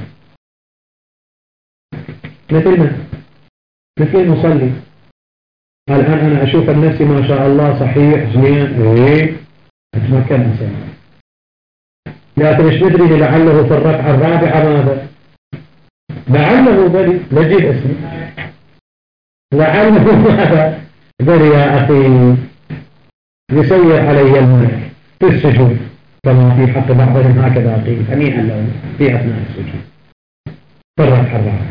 مثل ما مثل المصلي الآن أنا أشوف النفس ما شاء الله صحيح زين إيه أتمكن أسأل، لكن إيش ندري لعله في الركعة الرابعة ماذا لعله بلي نجيب اسمي لعله ماذا بلي يا أخي يسير علي الماء في السجود كما في حق بعضهم هكذا قيل هنيئا له في أثناء السجود في الركعة الرابعة.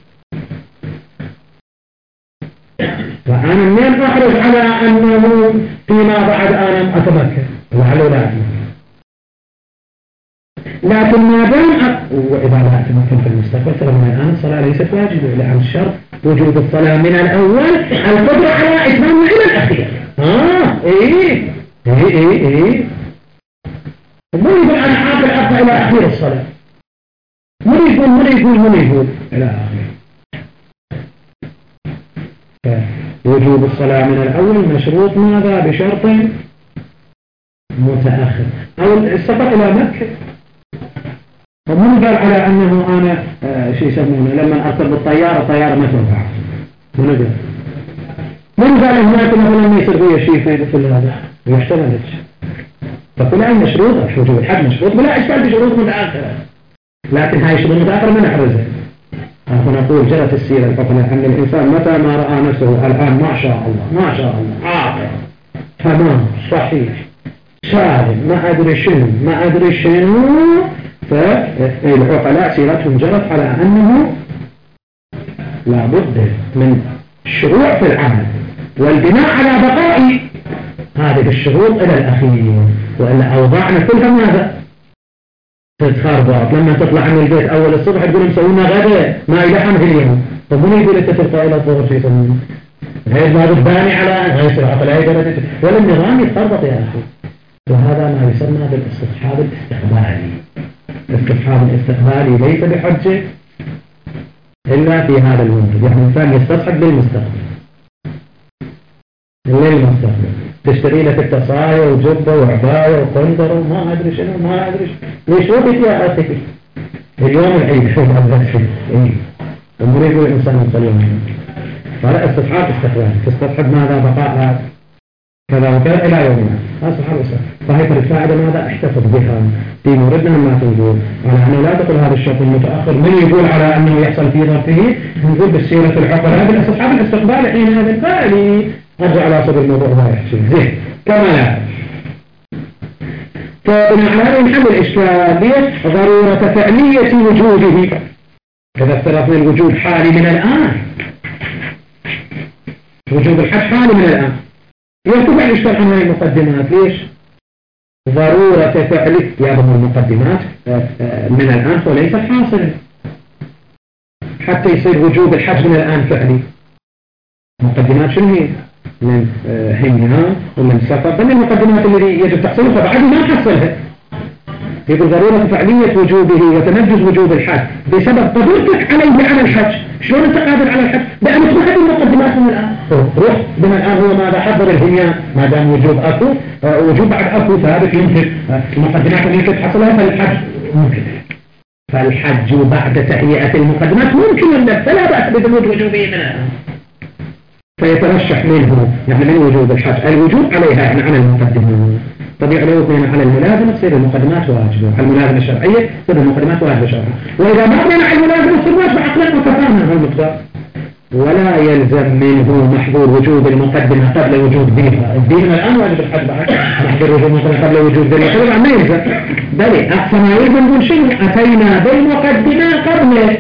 فأنا منين أحرص على أنه فيما بعد أنا أتمكن لعله لا أتمكن، لكن ما دام وإذا لا أتمكن في المستقبل فلما الآن الصلاة ليست واجبة، لأن الشرط وجود الصلاة من الأول القدرة على إتمامها إلى الأخير. آه إيه إيه إيه إيه مو يقول أنا عاقل أبقى إلى أخير الصلاة، مو يقول مو يقول مو يقول إلى آخر. وجوب الصلاة من الأول مشروط ماذا بشرط متأخر، أو السفر إلى مكة فمن قال على أنه أنا آه شيء يسمونه لما أركب بالطيارة الطيارة ما تنفع، من قال من قال هناك مثلا ما يصير بيه شيء في في هذا ويحتملش، فكل أي مشروط وجوب الحد مشروط بلا إشكال بشروط متأخرة، لكن هاي شروط متأخرة ما نحرزها. أنا أقول جرت السيرة الحكمة أن الإنسان متى ما رأى نفسه الآن ما شاء الله ما شاء الله عاقل تمام صحيح سالم ما أدري شنو ما أدري شنو، فالعقلاء سيرتهم جرت على أنه لابد من الشروع في العمل والبناء على بقاء هذه الشروط إلى الأخير، وإلا أوضاعنا كلها ماذا تتخربط. لما تطلع من البيت أول الصبح تقول مسوينا غدا ما يلحم في اليوم، طب من يقول أنت تبقى إلى الظهر شيء يسمونه غير ما بتباني على غير العقلاء جرت ولا النظام يتخربط يا أخي. وهذا ما يسمى بالاستصحاب الاستقبالي. الاستصحاب الاستقبالي ليس بحجة إلا في هذا الموجود، يعني الإنسان يستصحب للمستقبل للمستقبل تشتري لك التصايا وجبة وعباية وقندرة وما أدري شنو ما أدري شنو ليش وقت يا أخي اليوم العيد شو هذا الشيء إيه ومريد الإنسان يصلون، فلا استصحاب استقبالي تستصحب ماذا بقاء كذا وكذا إلى يومنا هذا سبحانه وتعالى. فهي الفائدة ماذا احتفظ بها في موردنا ما تقول على أنه لا تقول هذا الشرط المتأخر من يقول على أنه يحصل في ظرفه نقول بالسيرة العقلاء هذا الاستصحاب الاستقبال حين هذا الفعلي أرجع على صدر الموضوع ما يحسن زين كما لا. فبناء على هذا نحل الإشكالية ضرورة فعلية وجوده. إذا افترضنا الوجود حالي من الآن وجود الحد حالي من الآن يرتفع الإشكال عن هذه المقدمات. ليش؟ ضرورة فعله يضم المقدمات من الآن وليس حاصلا حتى يصير وجوب الحج من الآن فعلي. مقدمات شنو هي؟ من هيئات ومن سفر، بل المقدمات التي يجب تحصيلها فبعد ما حصلها. يقول ضرورة فعلية وجوبه وتنجز وجوب الحج بسبب قدرتك عليه على الحج. شلون انت قادر على الحج؟ لأن تروح هذه المقدمات من الآن. روح من الآن هو ماذا حضر الهنيان ما دام وجوب أكو آه وجوب بعد أكو ثابت يمكن آه المقدمات اللي يمكن تحصلها فالحج ممكن. فالحج بعد تهيئة المقدمات ممكن لك فلا بأس بثبوت وجوبه من الآن. فيترشح منه يعني من وجوب الحج الوجوب عليها يعني على المقدمات. طبيعي لو بنينا على الملازمة تصير المقدمات واجبة، على الملازمة الشرعية تصير المقدمات واجبة شرعا. وإذا ما بنينا على الملازمة تصير واجبة عقلا وتفاهما هذا المقدار. ولا يلزم منه محظور وجوب المقدمة قبل وجوب دينها. الدين الآن واجب الحج بعد محظور وجوب المقدمة قبل وجوب دينها طبعا ما يلزم. بل أقصى ما يلزم نقول شنو؟ أتينا بالمقدمة قبل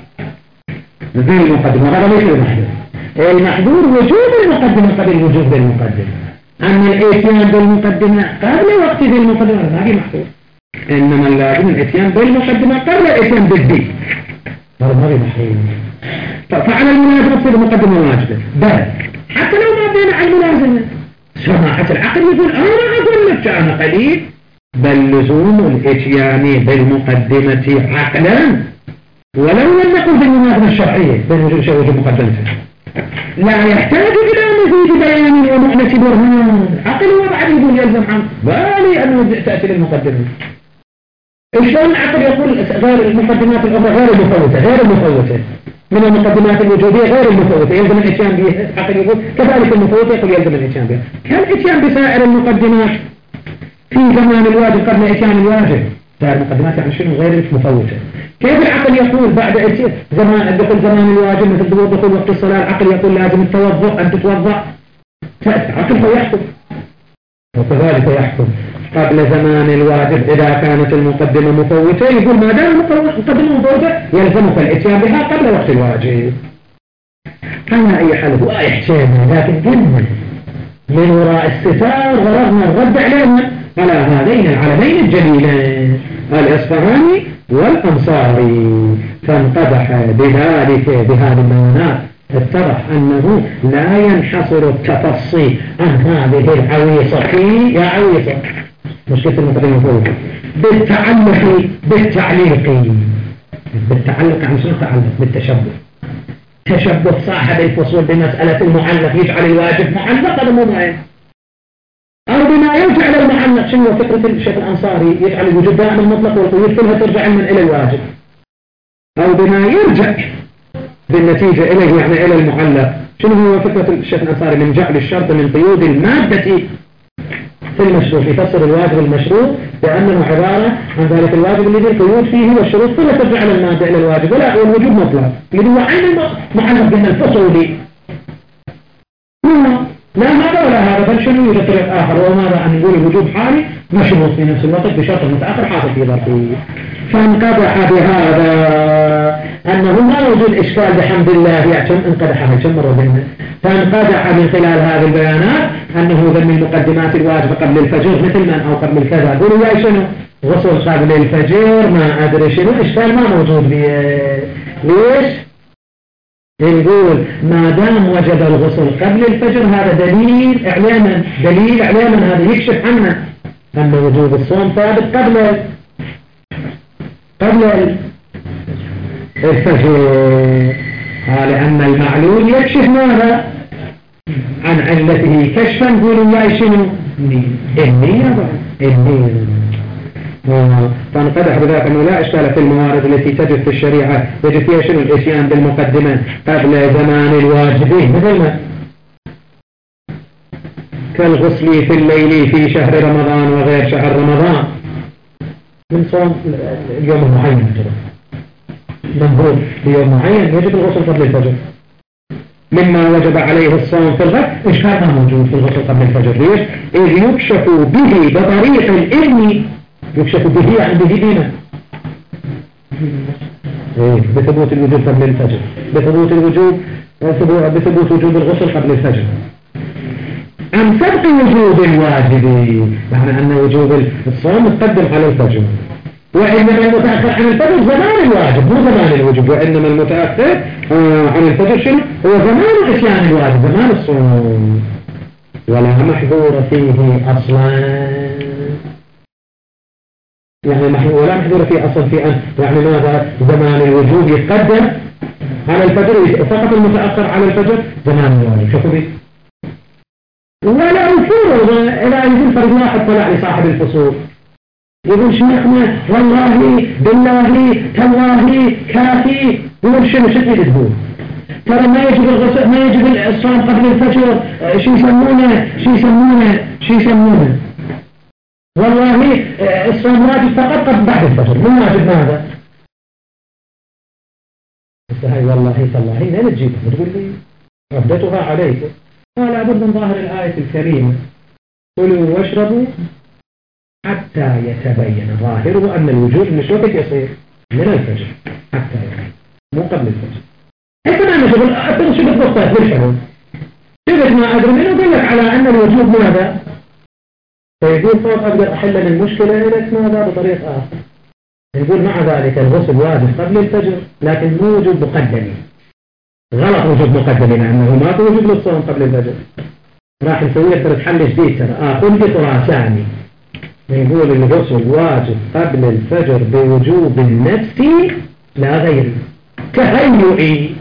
ذي المقدمة. هذا ليس المحظور. المحظور وجوب المقدمة قبل وجوب المقدمة. أما الاتيان بالمقدمة قبل وقت ذي المقدمة ما هي محظور. إنما اللازم الاتيان بالمقدمة قبل الاتيان بالدين. هذا ما هي محظور. فعلى الملازمة تصير مقدمة واجبة. بل حتى لو ما بين على الملازمة سماحة العقل يقول أنا أقول لك أنا قليل. بل لزوم الاتيان بالمقدمة عقلا ولو لم نقل بالملازمة الشرعية بين وجوب شيء وجوب مقدمته لا يحتاج إلى مزيد بيان ومعنى برهان. عقل وضع يقول يلزم عنه بالي أنه تأتي المقدمة. شلون العقل يقول غير المقدمات الأخرى غير المفوتة غير المفوتة من المقدمات الوجودية غير المفوتة يلزم الاتيان بها. عقل يقول كذلك المفوتة يقول يلزم الاتيان بها. كالاتيان بسائر المقدمات في زمان الواجب قبل اتيان الواجب. سائر المقدمات يعني شنو غير مفوتة. كيف العقل يقول بعد زمان دخول زمان الواجب مثل دخول وقت الصلاة العقل يقول لازم التوضؤ أن تتوضأ. عقل فيحكم وكذلك يحكم قبل زمان الواجب إذا كانت المقدمة مفوتة يقول ما دام المقدمة مفوتة يلزمك الاتيان بها قبل وقت الواجب. على أي حال هو يحتاجنا لكن قلنا من وراء الستار غرضنا الرد علينا على هذين العلمين الجليلين الإصفهاني والأنصاري فانقدح بذلك بهذه المعنات. اتضح أنه لا ينحصر التفصي عن هذه العويصة في يا عويصة مشكلة المقدمة فوق بالتعلق بالتعليق بالتعلق عن شنو تعلق بالتشبه. تشبه صاحب الفصول بمسألة المعلق يجعل الواجب معلق هذا مو معين أو بما يرجع إلى المعلق شنو فكرة الشيخ الأنصاري يجعل الوجود دائما مطلق والقيود كلها ترجع من إلى الواجب أو بما يرجع بالنتيجة إليه يعني إلى المعلق. شنو هو فكرة الشيخ الأنصاري من جعل الشرط من قيود المادة في المشروط يفسر الواجب المشروط بأنه عبارة عن ذلك الواجب الذي القيود فيه والشروط كلها ترجع إلى المادة إلى الواجب ولا هو الوجود مطلق اللي هو عين معلق بين الفصولي. لا هذا ولا هذا بل شنو يوجد طريق آخر وماذا أن نقول الوجود حالي مشروط في نفس الوقت بشرط متأخر حاصل في ظرفه. فانقدح بهذا أنه ما وجود إشكال بحمد الله يعتم انقدح كم مرة بينه. فانقدح من خلال هذه البيانات أنه ذم المقدمات الواجبة قبل الفجر مثل من أو قبل الكذا. قولوا يا شنو غسل قبل الفجر ما أدري شنو إشكال ما موجود بيه. ليش؟ يقول ما دام وجد الغسل قبل الفجر هذا دليل إعلاما دليل إعلاما هذا يكشف عنه أن وجود الصوم ثابت قبل قبل الفجر. قال أن المعلول يكشف ماذا عن علته كشفا. يقولوا يا شنو النية النية. فانقدح بذلك أنه لا إشكال في الموارد التي تجد في الشريعة يجد فيها شنو الإتيان بالمقدمة قبل زمان الواجبين مثل ما كالغسل في الليل في شهر رمضان وغير شهر رمضان من صوم اليوم المعين منظور بيوم معين يجب الغسل قبل الفجر مما وجب عليه الصوم في الغد إشكال ما موجود في الغسل قبل الفجر. ليش؟ إذ يكشف به بطريق الإذن يكشف به عن به دينه إيه بثبوت الوجود قبل الفجر بثبوت الوجود بثبوت وجود الغسل قبل الفجر. عن سبق وجوب الواجب، معنى أن وجوب الصوم مقدم على الفجر، وإنما المتأخر عن الفجر زمان الواجب مو زمان الوجوب، وإنما المتأخر عن الفجر شنو هو زمان إتيان الواجب، زمان الصوم، ولا محظور فيه أصلا، يعني ولا محظور فيه أصلا في أن يعني ماذا زمان الوجوب يتقدم على الفجر، فقط المتأخر على الفجر زمان الواجب. شوفوا لي ولا فرض إلى أن يكون فرض واحد طلع لصاحب الفصول يقول شيخنا والله بالله تالله كافي، يقول شنو شكل تقول ترى ما يجب الغسل ما يجب الصوم قبل الفجر، شو يسمونه شو يسمونه شو يسمونه والله الصوم واجب فقط قبل بعد الفجر، مو واجب ماذا؟ بس هاي والله تالله لين تجيبها تقول لي ردتها عليك، قال لابد من ظاهر الآية الكريمة كلوا واشربوا حتى يتبين ظاهره أن الوجوب مش وقت يصير من الفجر حتى يتبين مو قبل الفجر. حتى ما نشوف أكثر شو بالضبط بالحلو شفت ما أدري منه قال لك على أن الوجوب ماذا؟ فيقول فوق أقدر أحل المشكلة لك ماذا بطريقة آخر، يقول مع ذلك الغسل واجب قبل الفجر لكن مو وجوب مقدمي، غلط وجوب مقدمي لأنه ما في وجوب للصوم قبل الفجر، راح نسوي ترى حل جديد ترى آخذ بطرة ثاني يقول الغسل واجب قبل الفجر بوجوب نفسي لا غير تهيئي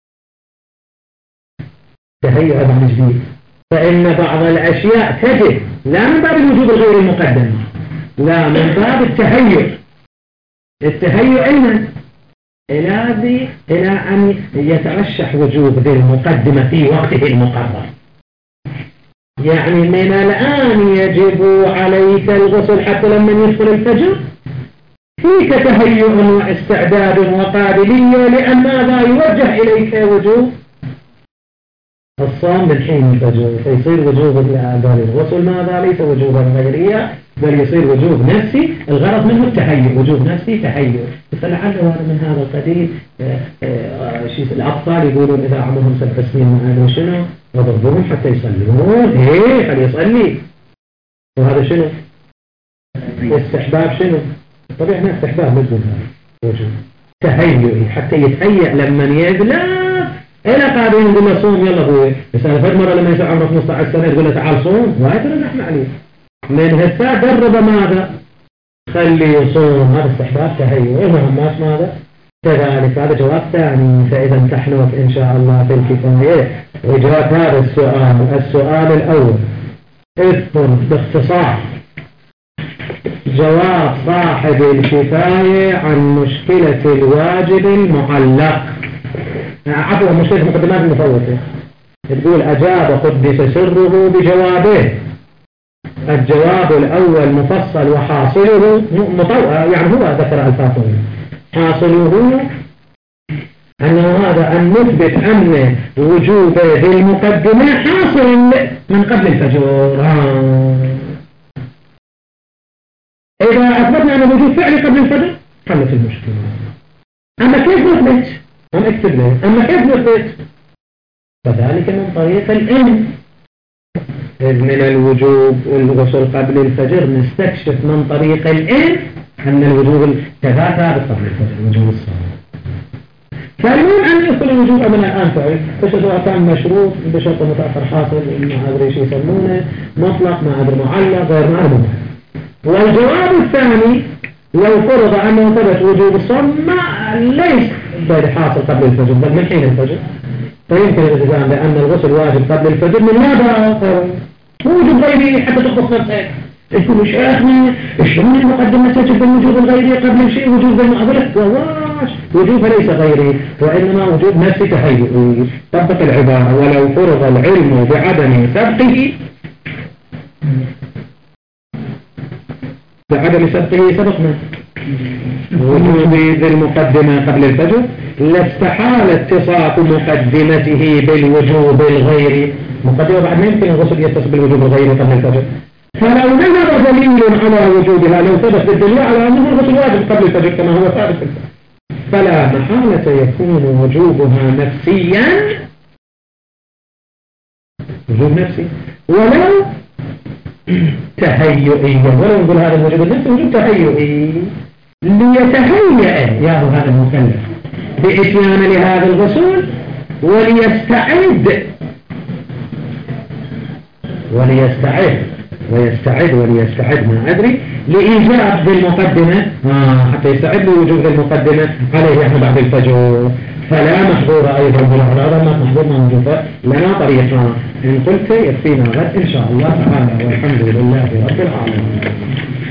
تهيئ عن جديد، فإن بعض الأشياء تجب لا من باب الوجوب الغير المقدم لا من باب التهيئ، التهيئ إلنا إلى ذي إلى أن يترشح وجوب ذي المقدمة في وقته المقرر، يعني من الآن يجب عليك الغسل حتى لما يدخل الفجر فيك تهيئ واستعداد وقابلية لأن ماذا يوجه إليك وجوب الصوم من حين الفجر، فيصير وجوب الغسل ماذا ليس وجوبا غيرية بل يصير وجوب نفسي، الغرض منه التهيئ، وجوب نفسي تهيئ. فلعله هذا من هذا القديم شيء الأطفال يقولون إذا عمرهم سبع سنين ما أدري شنو وضربوهم حتى يصلون، إيه خلي يصلي، وهذا شنو استحباب شنو طبيعي ما استحباب بدون هذا وجوب تهيئ حتى يتهيئ لما يبلغ إلى قاعدين يقول له صوم يلا أبوي، بس أنا فرد مرة لما يسوي عمره خمسة عشر سنة يقول له تعال صوم وهاي ترزحنا عليه من هسه درب ماذا خلي يصوم، هذا استحباب تهيئ المهمات ماذا كذلك. هذا جواب ثاني، فإذا تحنوك إن شاء الله في الكفاية وجواب هذا السؤال. السؤال الأول اذكر باختصار جواب صاحب الكفاية عن مشكلة الواجب المعلق، عفوا مشكلة مقدمات المفوتة، تقول أجاب قدس سره بجوابه. الجواب الأول مفصل وحاصله مطوع، يعني هو ذكر الفاظه حاصله أنه هذا أن نثبت أن وجوب ذي المقدمة حاصل من قبل الفجر. إذا أثبتنا أن الوجوب فعلي قبل الفجر حلت المشكلة. أما كيف نثبت؟ هم اكتب له أما كيف نثبت؟ فذلك من طريق العلم، إذ من الوجوب والغسل قبل الفجر نستكشف من طريق العلم أن الوجوب كذا ثابت قبل الفجر وجوب الصلاة. فالمهم أن يدخل الوجوب من الآن فعل، فسواء كان مشروط بشرط متأخر حاصل ما أدري شيء يسمونه مطلق ما أدري معلق غير معلق. والجواب الثاني لو فرض أنه ثبت وجوب الصوم ما ليس غير حاصل قبل الفجر بل من حين الفجر، فيمكن الالتزام بأن الغسل واجب قبل الفجر من ماذا؟ وجوب غيري حتى تخص نفسك تقول شيخنا شلون المقدمة تجب الوجوب الغيري قبل شيء وجوب المعضلة واش وجوب ليس غيري وإنما وجوب نفسي تهيئ. طبق العبارة ولو فرض العلم بعدم سبقه بعدم سبقه سبقنا وجوب ذي المقدمة قبل الفجر لاستحال اتصاف مقدمته بالوجوب الغيري. مقدمة بعد ما يمكن الغسل يتصل بالوجوب الغيري قبل الفجر، فلو نظر دليل على وجودها لو ثبت بالدليل على أنه الغسل واجب قبل الفجر كما هو ثابت في الفجر فلا محالة يكون وجوبها نفسيا وجوب نفسي، ولو تهيئي، ولو نقول هذا الوجوب النفسي وجوب تهيئي ليتهيأ يا هذا المكلف بإتيان لهذا الغسول وليستعد وليستعد ويستعد وليستعد ما أدري لإيجاب بالمقدمة آه حتى يستعد لوجوب المقدمة عليه احنا بعد الفجر. فلا محظور أيضا بالأعراض، ما محظور موجودة لنا طريقة إن قلت يكفينا غد إن شاء الله تعالى، والحمد لله رب العالمين.